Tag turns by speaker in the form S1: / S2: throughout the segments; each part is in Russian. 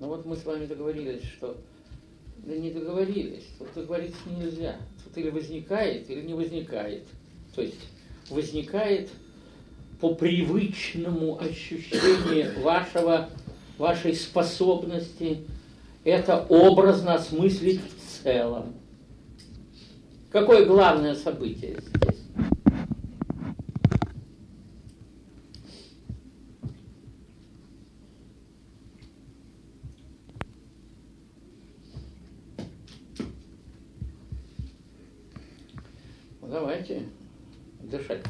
S1: Ну вот мы с вами договорились, что... Да не договорились. Тут договориться нельзя. Тут или возникает, или не возникает. То есть возникает по привычному ощущению вашей способности это образно осмыслить в целом. Какое главное событие здесь? Давайте дышать-то.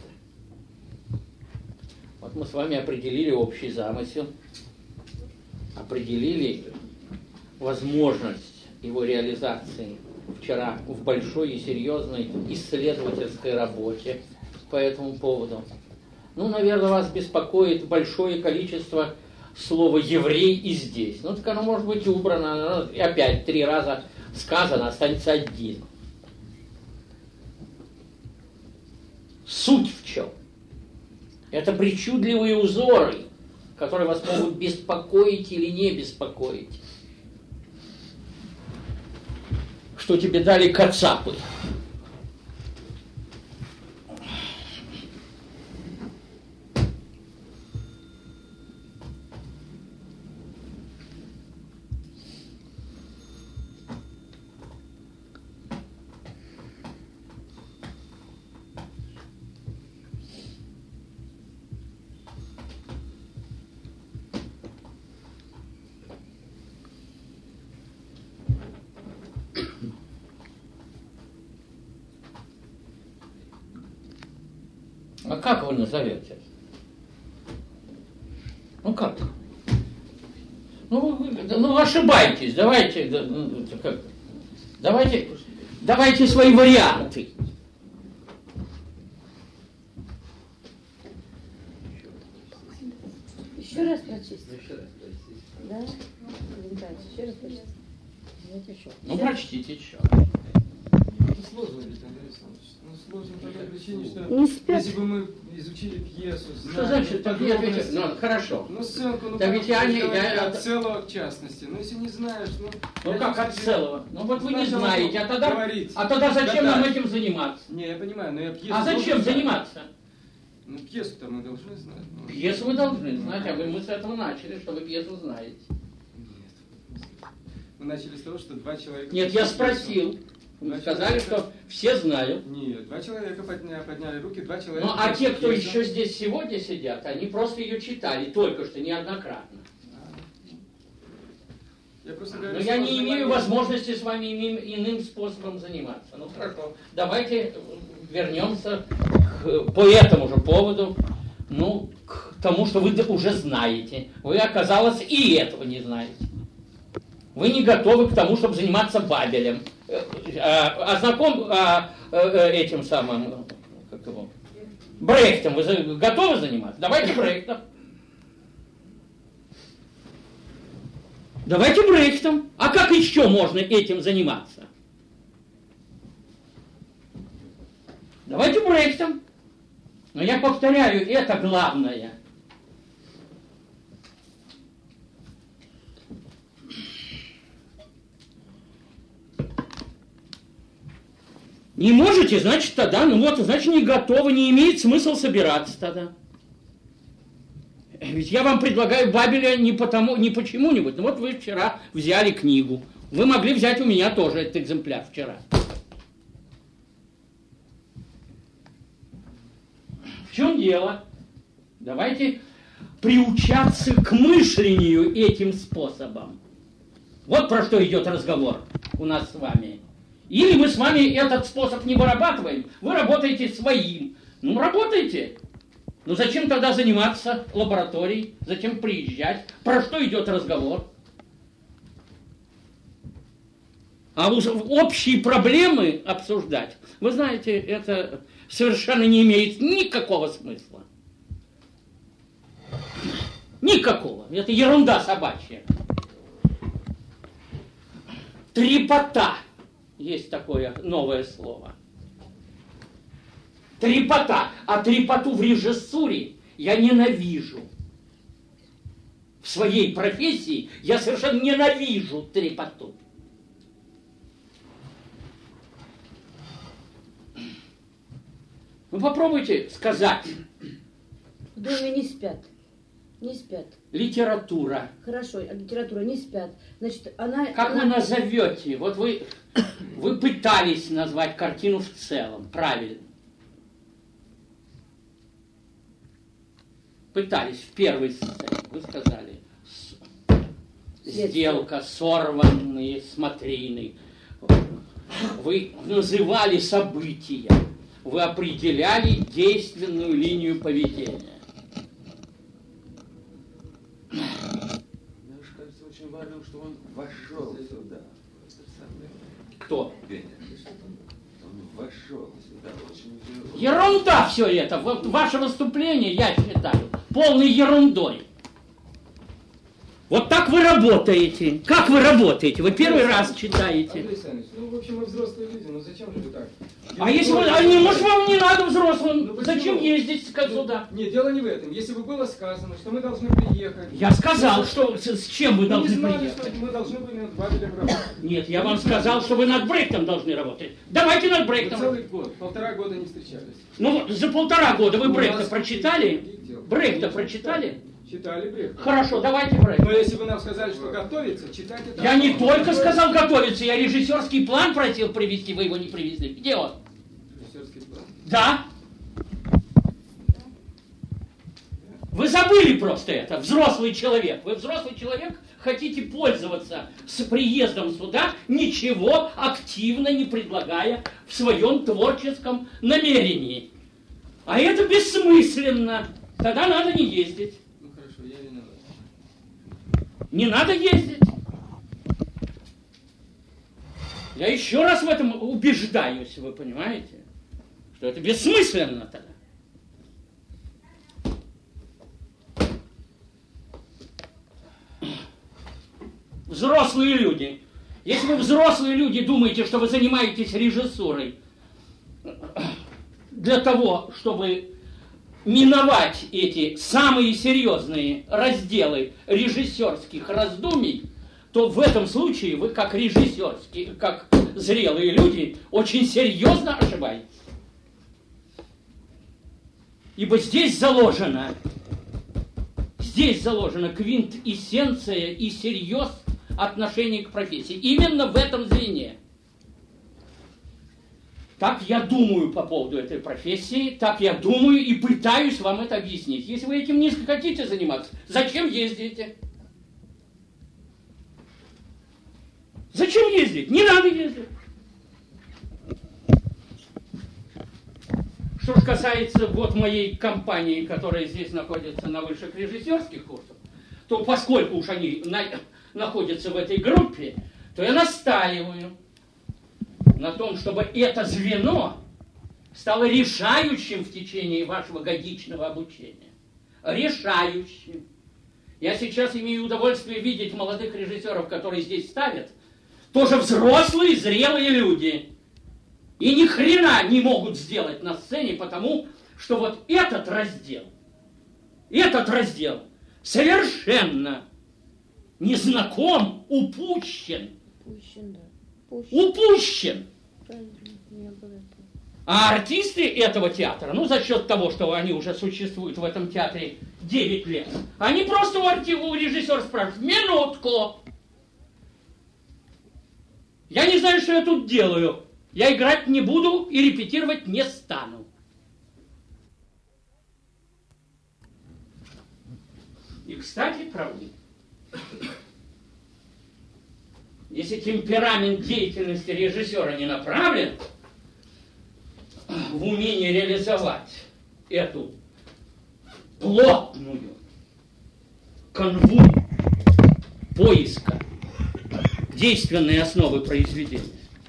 S1: Вот мы с вами определили общий замысел, определили возможность его реализации вчера в большой и серьезной исследовательской работе по этому поводу. Ну, наверное, вас беспокоит большое количество слова «еврей» и здесь. Ну, так оно может быть убрано, и опять 3 раза сказано, останется 1. Суть в чем? Это причудливые узоры, которые вас могут беспокоить или не беспокоить. Что тебе дали кацапы. А как вы назовете? Ну как? Ну, вы ошибаетесь. Давайте свои варианты.
S2: Еще раз прочесть. Да? Еще раз прочесть.
S1: Ну, прочтите еще.
S3: Сложно, Александр Александрович. Сложно по той причине, что
S2: Не спят.
S3: если бы мы изучили пьесу,
S1: Что значит? Ну, хорошо.
S3: Ну, сценку,
S1: Да ведь
S3: от целого в частности. Ну, если не знаешь,
S1: Ну как от целого? Ну вот вы не знаете, а
S3: говорить.
S1: тогда зачем нам этим заниматься?
S3: Не, я понимаю, но я пьесу...
S1: А зачем заниматься?
S3: Ну, пьесу-то мы должны знать.
S1: Пьесу вы должны знать, а мы с этого начали, что вы пьесу знаете.
S3: Нет. Мы начали с того, что 2 человека...
S1: Нет, я спросил. Вы сказали, что все знают.
S3: Нет, 2 человека подняли руки, 2 человека...
S1: Ну, а те, кто еще здесь сегодня сидят, они просто ее читали только что, неоднократно.
S3: Я просто говорю,
S1: Но я не имею возможности с вами иным способом заниматься. Ну, хорошо. Давайте вернемся по этому же поводу, к тому, что вы уже знаете. Вы, оказалось, и этого не знаете. Вы не готовы к тому, чтобы заниматься Бабелем. Этим самым, как его, Брехтом. Вы готовы заниматься? Давайте Брехтом. Давайте Брехтом. А как еще можно этим заниматься? Давайте Брехтом. Но я повторяю, это главное. Не можете, значит, тогда, значит, не готовы, не имеет смысла собираться тогда. Ведь я вам предлагаю Бабеля не почему-нибудь. Вот вы вчера взяли книгу. Вы могли взять у меня тоже этот экземпляр вчера. В чем дело? Давайте приучаться к мышлению этим способом. Вот про что идет разговор у нас с вами. Или мы с вами этот способ не вырабатываем, вы работаете своим. Работайте. Зачем тогда заниматься лабораторией? Зачем приезжать? Про что идет разговор? А общие проблемы обсуждать, вы знаете, это совершенно не имеет никакого смысла. Никакого. Это ерунда собачья. Трепота. Есть такое новое слово. Трепота. А трепоту в режиссуре я ненавижу. в своей профессии, я совершенно ненавижу трепоту. Ну попробуйте сказать.
S2: В доме не спят. Не спят.
S1: Литература.
S2: Хорошо, литература не спят. Значит, она...
S1: Как вы назовете? Вот вы пытались назвать картину в целом, правильно. Пытались в первой сцене, вы сказали, сделка, сорванные смотрины. Вы называли события, вы определяли действенную линию поведения.
S3: Мне кажется, очень важно, что он вошел сюда.
S1: Кто?
S3: Он вошел сюда. Очень...
S1: Ерунда все это. Вот ваше выступление, я считаю, полной ерундой. Вот так вы работаете. Как вы работаете? Вы первый раз читаете.
S3: Андрей Александрович, ну, в общем, мы взрослые люди, но зачем же вы так?
S1: А если вы... может, вам не надо взрослым?
S3: Ну,
S1: зачем ездить сюда?
S3: Нет, дело не в этом. Если бы было сказано, что мы должны приехать...
S1: Я сказал, что с чем вы должны
S3: не знали,
S1: приехать.
S3: что мы должны были над Бабелем работать.
S1: Нет, я вам сказал, что вы над Брехтом должны работать. Давайте над
S3: Мы
S1: Брехтом.
S3: целый год, 1,5 года не встречались.
S1: Ну, за 1,5 года вы
S3: У
S1: Брехта
S3: нас
S1: прочитали?
S3: других дел.
S1: Брехта прочитали?
S3: Читали Брехта.
S1: Хорошо, давайте Брехта.
S3: Но если бы нам сказали, что готовится, читайте там.
S1: Я не только сказал готовиться, я режиссерский план просил привезти, вы его не привезли. Где он?
S3: Режиссерский план.
S1: Да. Вы забыли просто это, взрослый человек. Вы взрослый человек, хотите пользоваться с приездом сюда, ничего активно не предлагая в своем творческом намерении. А это бессмысленно. Тогда надо не ездить.
S3: Ну хорошо, я виноват.
S1: Не надо ездить. Я еще раз в этом убеждаюсь, вы понимаете, что это бессмысленно тогда. Взрослые люди. Если вы взрослые люди думаете, что вы занимаетесь режиссурой для того, чтобы миновать эти самые серьезные разделы режиссерских раздумий, то в этом случае вы, как режиссерские, как зрелые люди, очень серьезно ошибаетесь. Ибо здесь заложена квинтэссенция и серьез отношения к профессии. Именно в этом звене. Так я думаю по поводу этой профессии, так я думаю и пытаюсь вам это объяснить. Если вы этим не хотите заниматься, зачем ездите? Зачем ездить? Не надо ездить. Что же касается вот моей компании, которая здесь находится на высших режиссерских курсах, то поскольку уж они находятся в этой группе, то я настаиваю на том, чтобы это звено стало решающим в течение вашего годичного обучения. Решающим. Я сейчас имею удовольствие видеть молодых режиссеров, которые здесь ставят, тоже взрослые, зрелые люди. И ни хрена не могут сделать на сцене, потому что вот этот раздел совершенно незнаком, упущен. Упущен. А артисты этого театра, ну, за счет того, что они уже существуют в этом театре 9 лет, они просто у режиссера спрашивают: минутку. Я не знаю, что я тут делаю. Я играть не буду и репетировать не стану. И, кстати, правда, если темперамент деятельности режиссера не направлен в умении реализовать эту плотную канву поиска действенной основы произведения,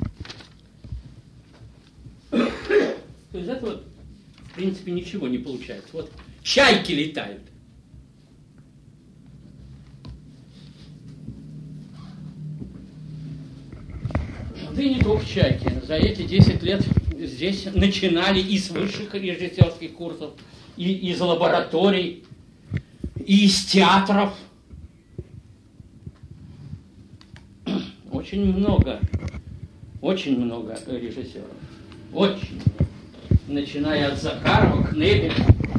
S1: то из этого, в принципе, ничего не получается. Вот чайки летают. Да и не только чайки. За эти 10 лет здесь начинали и с высших режиссерских курсов, и из лабораторий, и из театров очень много режиссеров. Очень много. Начиная от Захарова, Кнебеля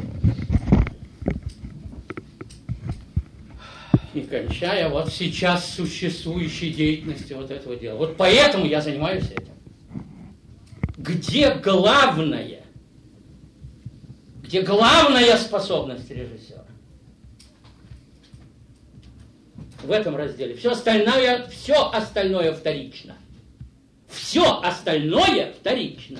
S1: и кончая вот сейчас существующей деятельностью вот этого дела. Вот поэтому я занимаюсь этим. Где главная способность режиссера? В этом разделе. Все остальное вторично. Все остальное вторично.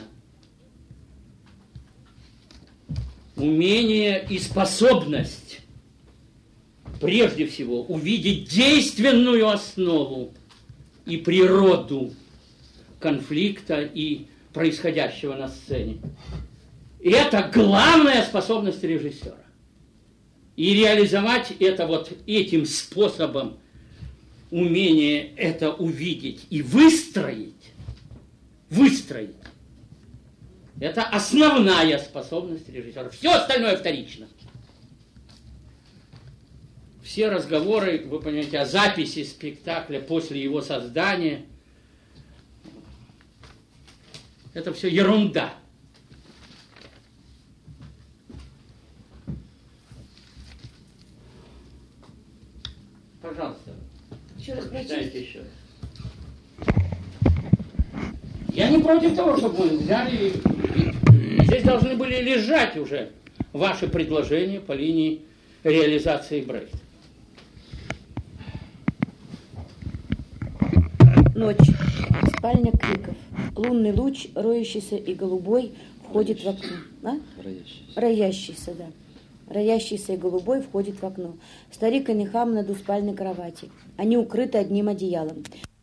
S1: Умение и способность прежде всего увидеть действенную основу и природу конфликта и происходящего на сцене. И это главная способность режиссера. И реализовать это вот этим способом, умение это увидеть и выстроить, это основная способность режиссера. Все остальное вторично. Все разговоры, вы понимаете, о записи спектакля после его создания, это все ерунда. Пожалуйста, прочитайте еще раз. Я не против того, чтобы мы взяли, здесь должны были лежать уже ваши предложения по линии реализации Брехта.
S2: Ночь. Спальня Криков. Лунный луч, роющийся и голубой, входит в окно. Роящийся, да. Роящийся и голубой входит в окно. Старик и Нехам на двуспальной кровати. Они укрыты одним одеялом.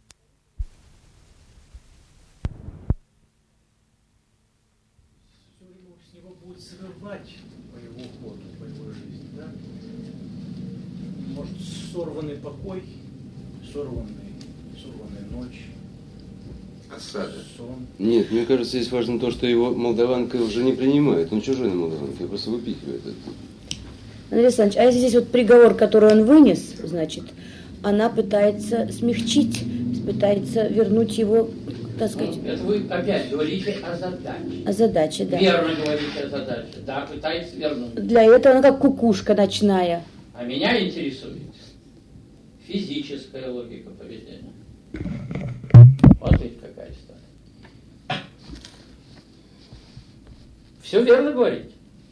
S4: С него будет срывать по его ходу, по его жизни, да? Может, сорванный покой, сорванная ночь.
S5: Осада.
S4: Сон.
S6: Нет, мне кажется, здесь важно то, что его молдаванка уже не принимает. Он чужой на молдаванке, просто выпихивает это.
S2: Андрей Александрович, а если здесь вот приговор, который он вынес, значит, она пытается смягчить, пытается вернуть его, так сказать...
S1: Ну, это вы опять говорите о задаче.
S2: О задаче, да.
S1: Верно говорите о задаче. Да, пытается вернуть.
S2: Для этого она как кукушка ночная.
S1: А меня интересует физическая логика поведения. Вот ведь какая история. Все верно говорите.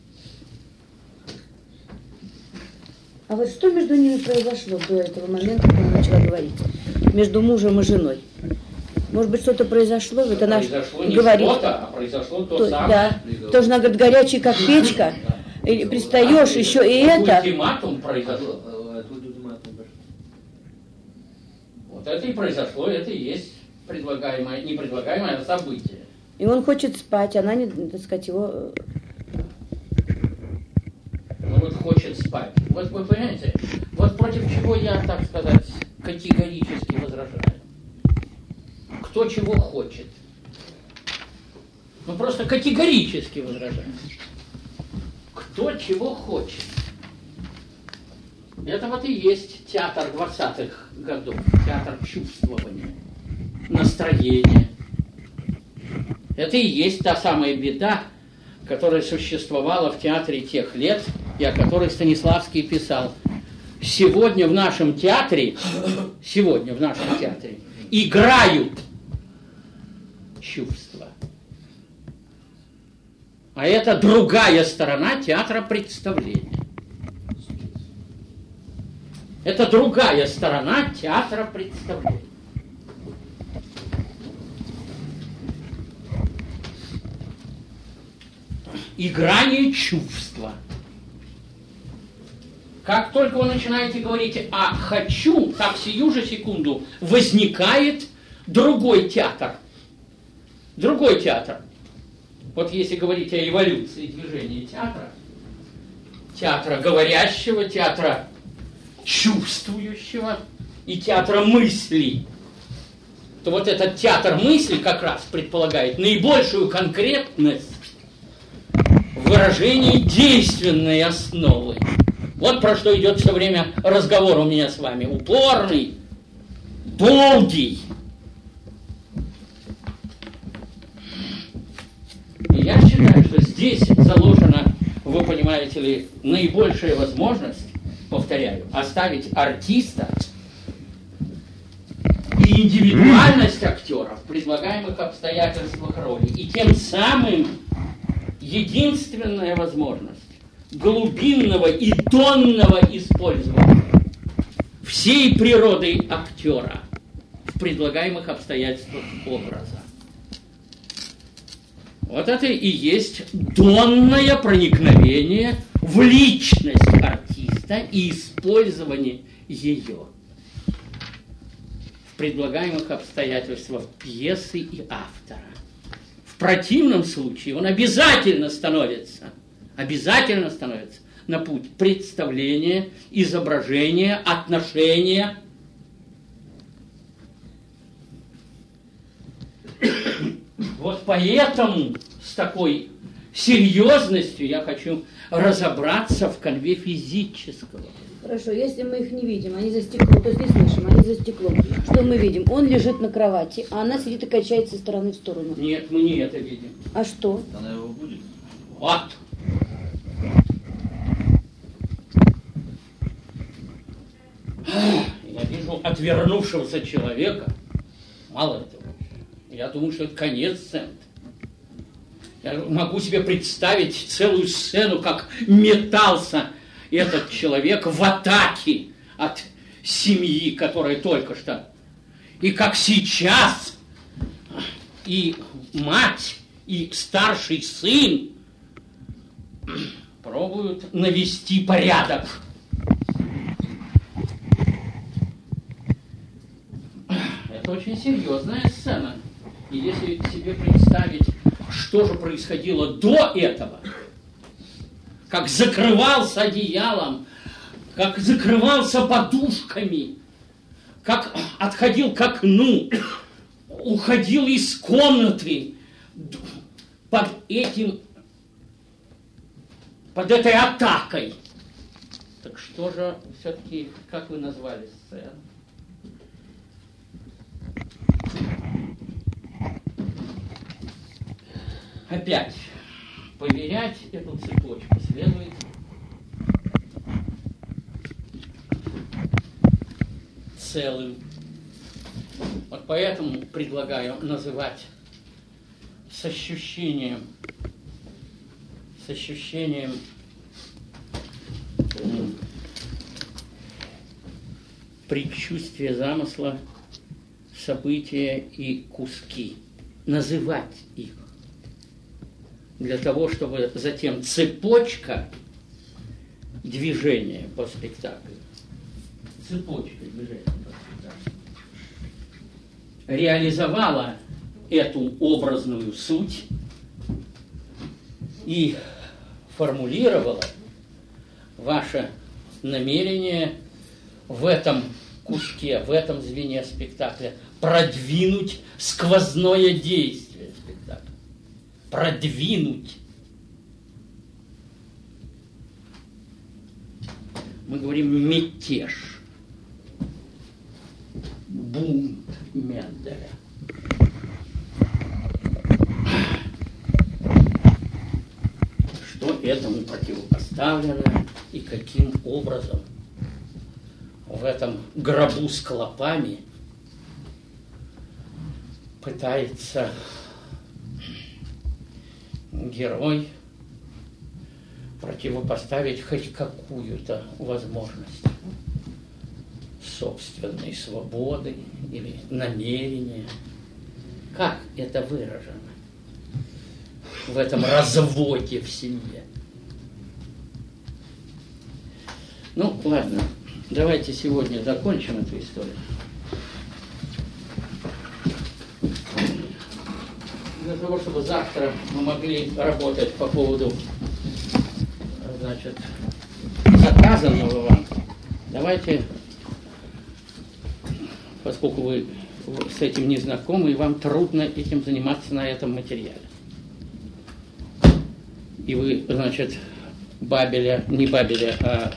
S2: А вот что между ними произошло до этого момента, когда она начала говорить? Между мужем и женой. Может быть, что-то произошло? Вот она
S1: не
S2: говорит,
S1: что-то, а произошло то самое.
S2: Да. Тоже она говорит, горячий, как печка. Или пристаешь, еще и это.
S1: Ультиматум произошло. Вот это и произошло, это и есть предлагаемое, не предлагаемое, а событие.
S2: И он хочет спать, она, не, так сказать, его...
S1: Ну вот хочет спать. Вот вы понимаете, вот против чего я, так сказать, категорически возражаю. Кто чего хочет. Ну просто категорически возражаю. Кто чего хочет. Это вот и есть театр 20-х годов, театр чувствования, настроения. Это и есть та самая беда, которая существовала в театре тех лет, и о которой Станиславский писал. Сегодня в нашем театре играют чувства. А это другая сторона театра представления. Это другая сторона театра представления. Играние чувства. Как только вы начинаете говорить «а хочу», так сию же секунду возникает другой театр. Другой театр. Вот если говорить о эволюции движения театра говорящего, театра чувствующего и театра мысли, то вот этот театр мысли как раз предполагает наибольшую конкретность в выражении действенной основы. Вот про что идет все время разговор у меня с вами. Упорный, долгий, считаю, что здесь заложена, вы понимаете ли, наибольшая возможность, повторяю, оставить артиста и индивидуальность актера в предлагаемых обстоятельствах роли. И тем самым единственная возможность глубинного и тонного использования всей природы актера в предлагаемых обстоятельствах образа. Вот это и есть донное проникновение в личность артиста и использование ее в предлагаемых обстоятельствах пьесы и автора. В противном случае он обязательно становится на путь представления, изображения, отношения. Вот поэтому с такой серьезностью я хочу разобраться в канве физического.
S2: Хорошо, если мы их не видим, они за стеклом, то есть не слышим, они за стеклом, что мы видим? Он лежит на кровати, а она сидит и качается из стороны в сторону.
S1: Нет, мы не это видим.
S2: А что?
S3: Она его будет.
S1: Вот. Я вижу отвернувшегося человека. Мало этого. Я думаю, что это конец сцены. Я могу себе представить целую сцену, как метался этот человек в атаке от семьи, которая только что. И как сейчас и мать, и старший сын пробуют навести порядок. Это очень серьезная сцена. И если себе представить, что же происходило до этого, как закрывался одеялом, как закрывался подушками, как отходил к окну, уходил из комнаты под этой атакой. Так что же все-таки, как вы назвали сцену? Опять поверять эту цепочку следует целым. Вот поэтому предлагаю называть с ощущением предчувствия замысла, события и куски. Называть их. Для того, чтобы затем цепочка движения по спектаклю, реализовала эту образную суть и формулировала ваше намерение в этом куске, в этом звене спектакля продвинуть сквозное действие спектакля. Продвинуть. Мы говорим мятеж. Бунт Менделя. Что этому противопоставлено и каким образом в этом гробу с клопами пытается герой противопоставить хоть какую-то возможность собственной свободы или намерения. Как это выражено в этом разводе в семье? Ну, ладно, давайте сегодня закончим эту историю. Для того, чтобы завтра мы могли работать по поводу, значит, заказанного вам, давайте, поскольку вы с этим не знакомы, и вам трудно этим заниматься на этом материале. И вы, значит, не Бабеля, а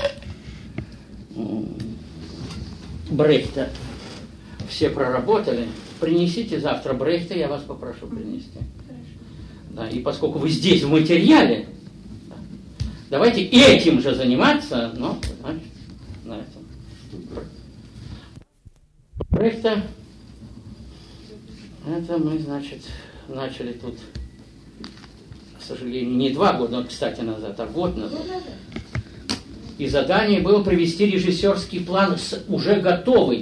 S1: Брехта все проработали. Принесите завтра Брехта, я вас попрошу принести. Да, и поскольку вы здесь в материале, давайте этим же заниматься, но, значит, на этом. Проекта, это мы, значит, начали тут, к сожалению, не 2 года, кстати, назад, а год назад. И задание было привести режиссерский план с уже готовой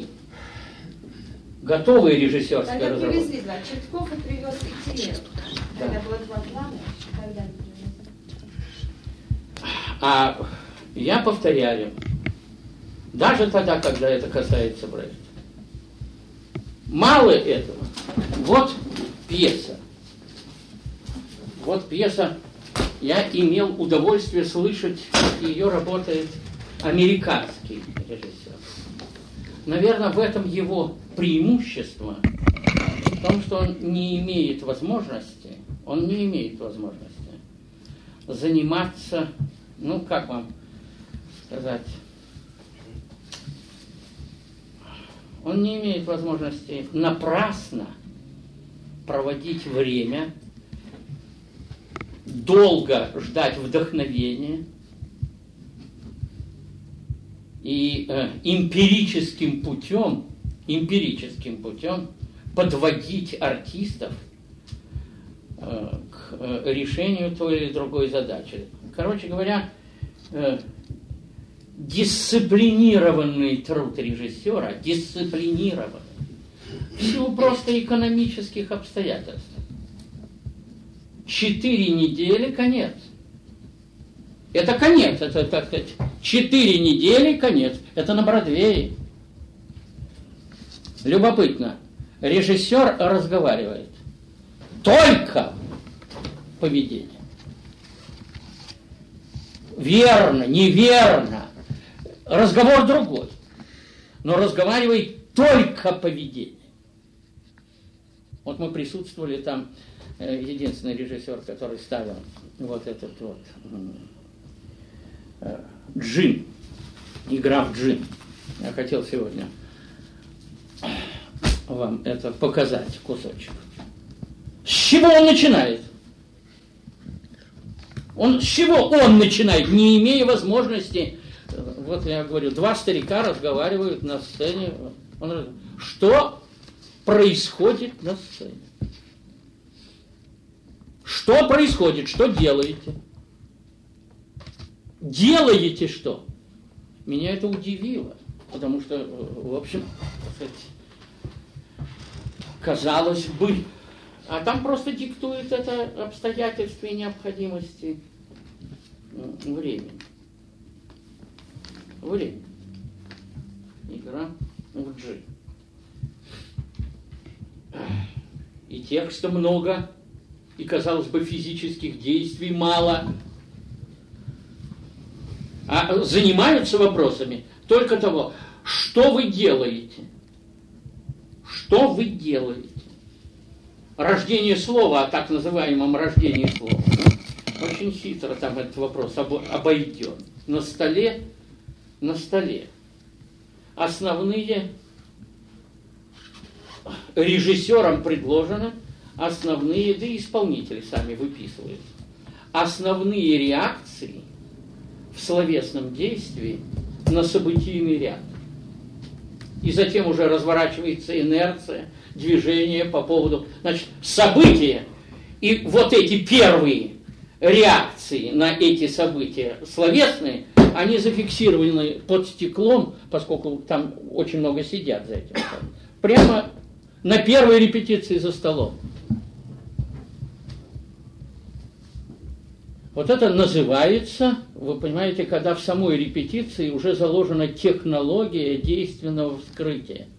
S1: режиссерской
S2: Тогда
S1: разработкой.
S2: привезли 2. Чертков и привез Екатерину. Тогда было 2 плана, когда они привезли.
S1: А я повторяю, даже тогда, когда это касается проекта, мало этого. Вот пьеса. Вот пьеса. Я имел удовольствие слышать, как ее работает американский режиссер. Наверное, в этом его преимущество, в том, что он не имеет возможности заниматься, ну, как вам сказать, он не имеет возможности напрасно проводить время, долго ждать вдохновения и эмпирическим путем подводить артистов к решению той или другой задачи. Короче говоря, дисциплинированный труд режиссера, дисциплинированный, в силу просто экономических обстоятельств. 4 недели конец. Это конец, это, так сказать, 4 недели конец. Это на Бродвее. Любопытно. Режиссер разговаривает. Только поведение. Верно, неверно. Разговор другой. Но разговаривает только поведение. Вот мы присутствовали там, единственный режиссер, который ставил вот этот вот джин, игра в джин. Я хотел сегодня вам это показать, кусочек. С чего он начинает? С чего он начинает, не имея возможности? Вот я говорю, 2 старика разговаривают на сцене. Что происходит на сцене? Что происходит? Что делаете? Делаете что? Меня это удивило, потому что, в общем, казалось бы, а там просто диктует это обстоятельства и необходимости времени. Время. Игра в джи. И текста много, и, казалось бы, физических действий мало. А занимаются вопросами только того, что вы делаете. Что вы делаете? Рождение слова, о так называемом рождении слова. Очень хитро там этот вопрос обойден. На столе основные, режиссерам предложено, основные, да и исполнители сами выписывают, основные реакции в словесном действии на событийный ряд. И затем уже разворачивается инерция, движение по поводу, значит, события. И вот эти первые реакции на эти события словесные, они зафиксированы под стеклом, поскольку там очень много сидят за этим. Прямо на первой репетиции за столом. Вот это называется, вы понимаете, когда в самой репетиции уже заложена технология действенного вскрытия.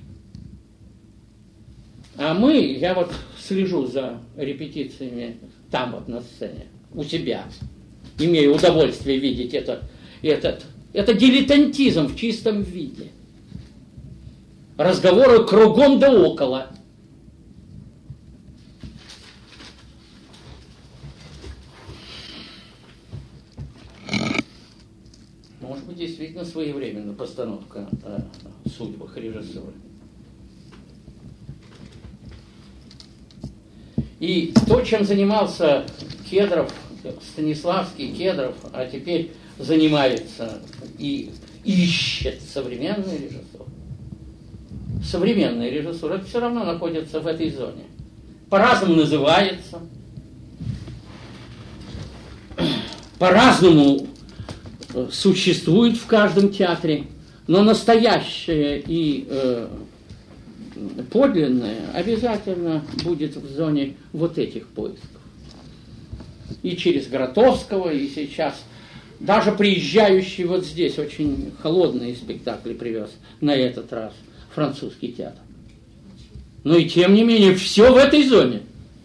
S1: А я вот слежу за репетициями там вот на сцене, у себя, имею удовольствие видеть это дилетантизм в чистом виде. Разговоры кругом да около. Может быть, действительно своевременная постановка о судьбах режиссера. И то, чем занимался Кедров, Станиславский, Кедров, а теперь занимается и ищет современную режиссуру. Современная режиссура, это все равно находится в этой зоне. По-разному называется, по-разному существует в каждом театре, но настоящее и подлинное обязательно будет в зоне вот этих поисков. И через Гротовского, и сейчас даже приезжающий вот здесь очень холодные спектакли привез на этот раз французский театр. Но и тем не менее все в этой зоне.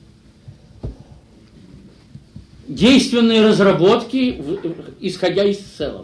S1: Действенные разработки, исходя из целого.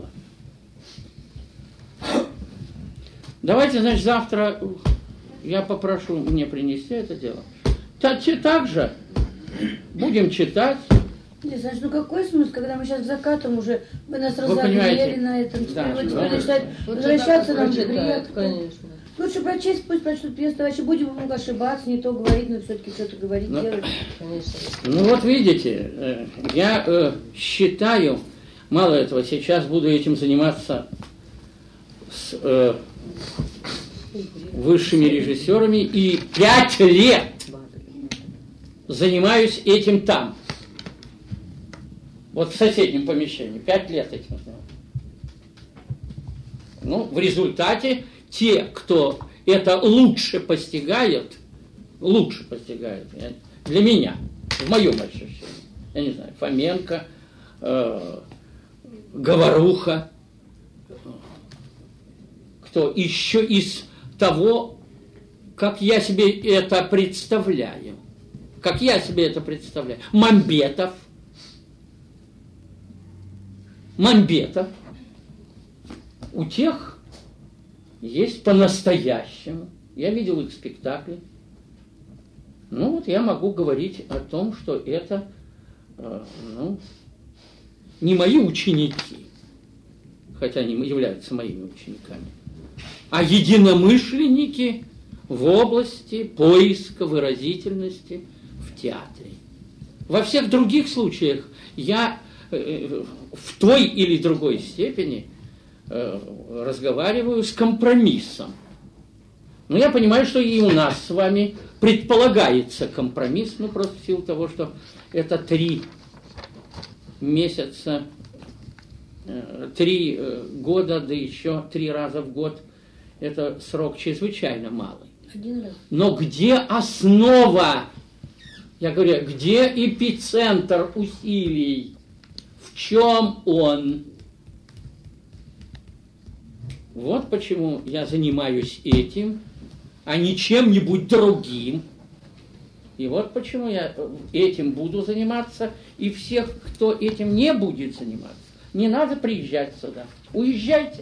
S1: Давайте, значит, завтра я попрошу мне принести это дело. Так же будем читать.
S2: Значит, ну какой смысл, когда мы сейчас закатом уже, вы нас
S1: Вы понимаете,
S2: разогрели на этом,
S1: да,
S2: теперь
S1: да,
S2: начинать возвращаться нам приятно.
S3: Конечно.
S2: Лучше прочесть, пусть прочтут пьесу, вообще будем много ошибаться, не то говорить, но все-таки что-то говорить, делать.
S3: Конечно.
S1: Ну вот видите, я считаю, мало этого, сейчас буду этим заниматься с высшими режиссерами, и 5 лет занимаюсь этим там. Вот в соседнем помещении. 5 лет этим занимаюсь. Ну, в результате те, кто это лучше постигают, для меня, в моем ощущении, я не знаю, Фоменко, Говоруха, кто еще из того, как я себе это представляю, Мамбетов, у тех есть по-настоящему. Я видел их спектакли. Ну вот я могу говорить о том, что это не мои ученики, хотя они являются моими учениками, а единомышленники в области поиска выразительности в театре. Во всех других случаях я в той или другой степени разговариваю с компромиссом. Но я понимаю, что и у нас с вами предполагается компромисс, ну просто в силу того, что это 3 месяца, 3 года, да еще 3 раза в год, это срок чрезвычайно малый.
S2: 1 раз.
S1: Но где основа, я говорю, где эпицентр усилий, в чем он? Вот почему я занимаюсь этим, а не чем-нибудь другим. И вот почему я этим буду заниматься, и всех, кто этим не будет заниматься, не надо приезжать сюда. Уезжайте.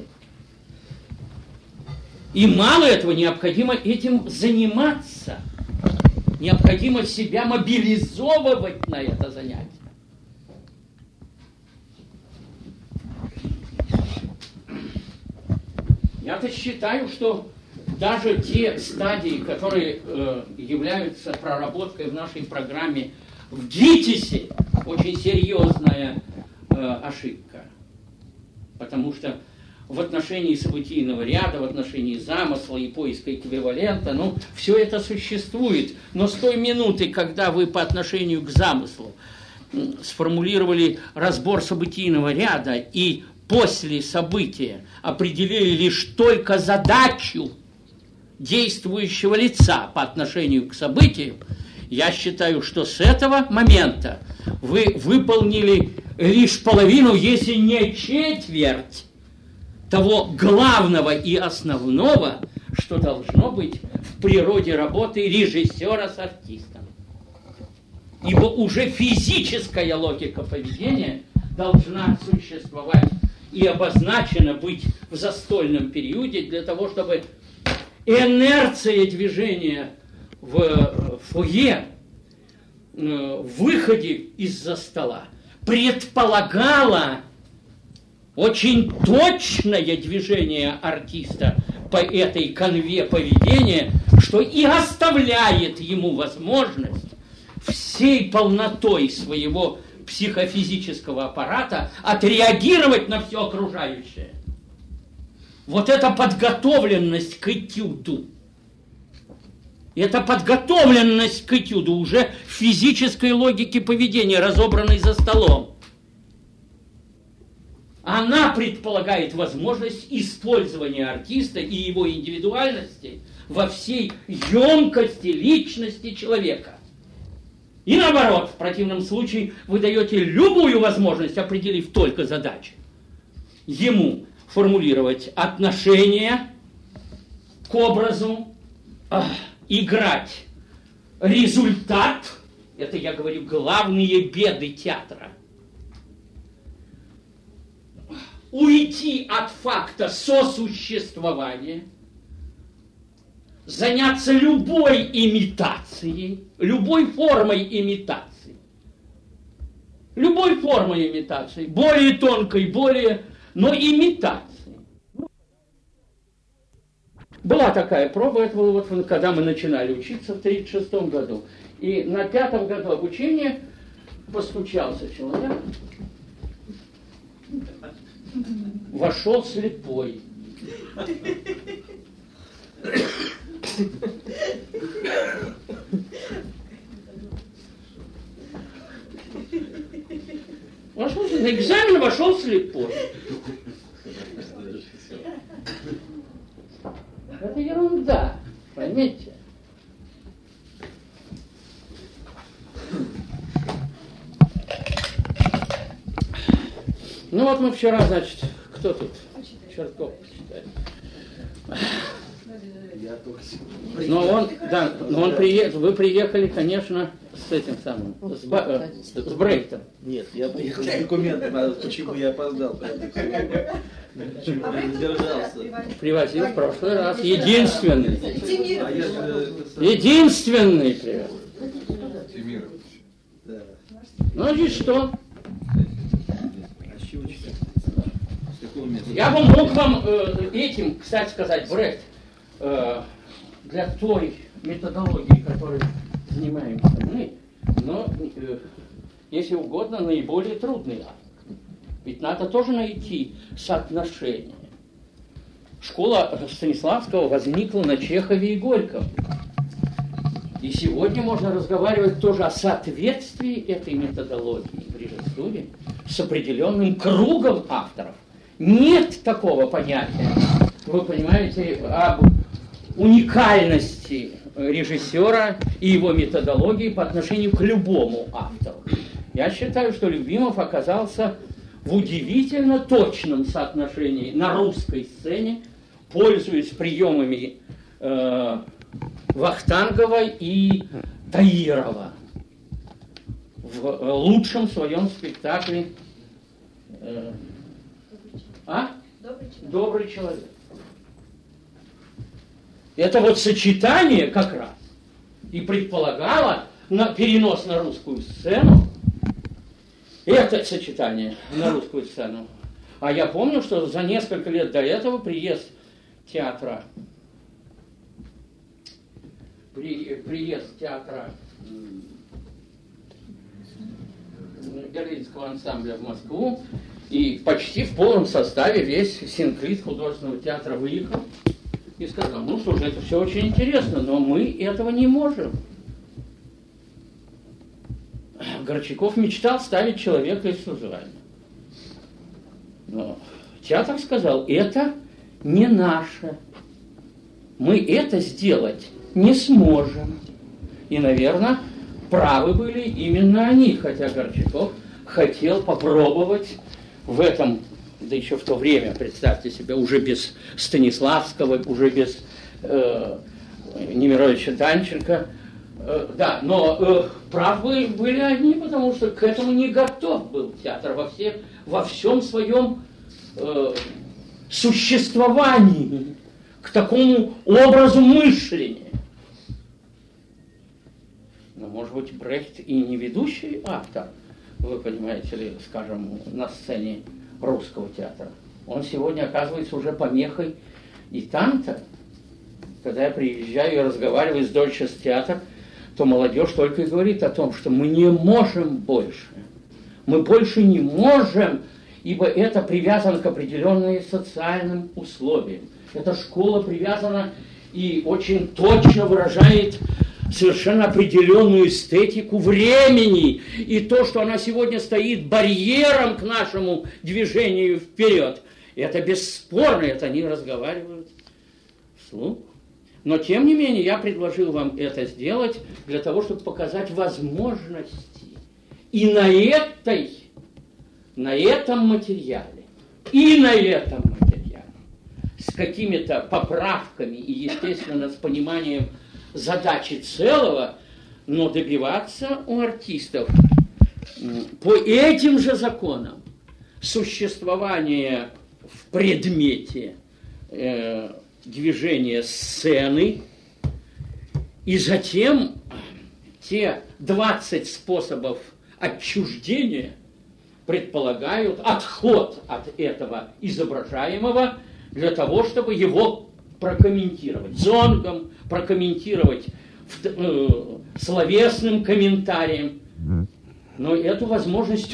S1: И мало этого, необходимо этим заниматься. Необходимо себя мобилизовывать на это занятие. Я-то считаю, что даже те стадии, которые являются проработкой в нашей программе в ГИТИСе, очень серьезная ошибка. Потому что в отношении событийного ряда, в отношении замысла и поиска эквивалента, все это существует. Но с той минуты, когда вы по отношению к замыслу сформулировали разбор событийного ряда и после события определили лишь только задачу действующего лица по отношению к событию, я считаю, что с этого момента вы выполнили лишь половину, если не четверть того главного и основного, что должно быть в природе работы режиссера с артистом. Ибо уже физическая логика поведения должна существовать и обозначена быть в застольном периоде для того, чтобы инерция движения в фойе, в выходе из-за стола предполагала очень точное движение артиста по этой канве поведения, что и оставляет ему возможность всей полнотой своего психофизического аппарата отреагировать на все окружающее. Вот эта подготовленность к этюду. Это подготовленность к этюду уже в физической логике поведения, разобранной за столом. Она предполагает возможность использования артиста и его индивидуальности во всей емкости личности человека. И наоборот, в противном случае вы даете любую возможность, определив только задачу, ему формулировать отношение к образу, играть результат, это я говорю главные беды театра, уйти от факта сосуществования, заняться любой имитацией, любой формой имитации, более тонкой, но имитацией. Была такая проба, это было вот когда мы начинали учиться в 1936 году. И на 5-м году обучения постучался человек, вошел слепой. На экзамен вошел слепой. Это ерунда, поймите. Ну вот мы вчера, значит, кто тут? Чертков читает. Вы приехали, конечно, с этим самым, с Брейхтом.
S4: Нет, я приехал с документом, почему я опоздал. Почему я задержался?
S1: Привозил в прошлый раз. Единственный привез. Ну и что? Я бы мог вам этим, кстати сказать, Брейхт, для той методологии, которой занимаемся мы, но, если угодно, наиболее трудный акт. Ведь надо тоже найти соотношение. Школа Станиславского возникла на Чехове и Горьком. И сегодня можно разговаривать тоже о соответствии этой методологии в режиссуре с определенным кругом авторов. Нет такого понятия, вы понимаете, об уникальности режиссера и его методологии по отношению к любому автору. Я считаю, что Любимов оказался в удивительно точном соотношении на русской сцене, пользуясь приемами Вахтангова и Таирова в лучшем своем спектакле «Добрый человек». Это вот сочетание как раз и предполагало перенос на русскую сцену. Это сочетание на русскую сцену. А я помню, что за несколько лет до этого приезд театра берлинского ансамбля в Москву, и почти в полном составе весь синклит художественного театра выехал и сказал, ну что же, это все очень интересно, но мы этого не можем. Горчаков мечтал ставить «Человека из Сузерена». Но театр сказал, это не наше. Мы это сделать не сможем. И, наверное, правы были именно они, хотя Горчаков хотел попробовать в этом, да еще в то время, представьте себе, уже без Станиславского, уже без Немировича Данченко, да, но правы были они, потому что к этому не готов был театр во всем своем существовании, к такому образу мышления. Но, может быть, Брехт и не ведущий автор, вы понимаете ли, скажем, на сцене русского театра. Он сегодня оказывается уже помехой и там-то, когда я приезжаю и разговариваю с Deutsches Theater, то молодежь только и говорит о том, что мы не можем больше. Мы больше не можем, ибо это привязано к определенным социальным условиям. Эта школа привязана и очень точно выражает совершенно определенную эстетику времени. И то, что она сегодня стоит барьером к нашему движению вперед, это бесспорно, это они разговаривают вслух. Но, тем не менее, я предложил вам это сделать для того, чтобы показать возможности. И на этом материале, с какими-то поправками и, естественно, с пониманием задачи целого, но добиваться у артистов по этим же законам существования в предмете движения сцены, и затем те 20 способов отчуждения предполагают отход от этого изображаемого для того, чтобы его прокомментировать зонгом, прокомментировать словесным комментарием. Но эту возможность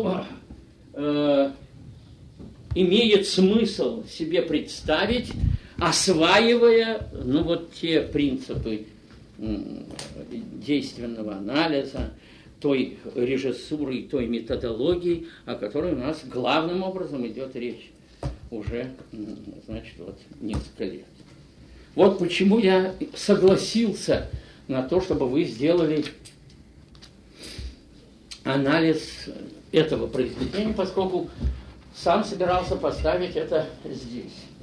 S1: имеет смысл себе представить, осваивая те принципы действенного анализа, той режиссуры и той методологии, о которой у нас главным образом идет речь уже, несколько лет. Вот почему я согласился на то, чтобы вы сделали анализ этого произведения, поскольку сам собирался поставить это здесь.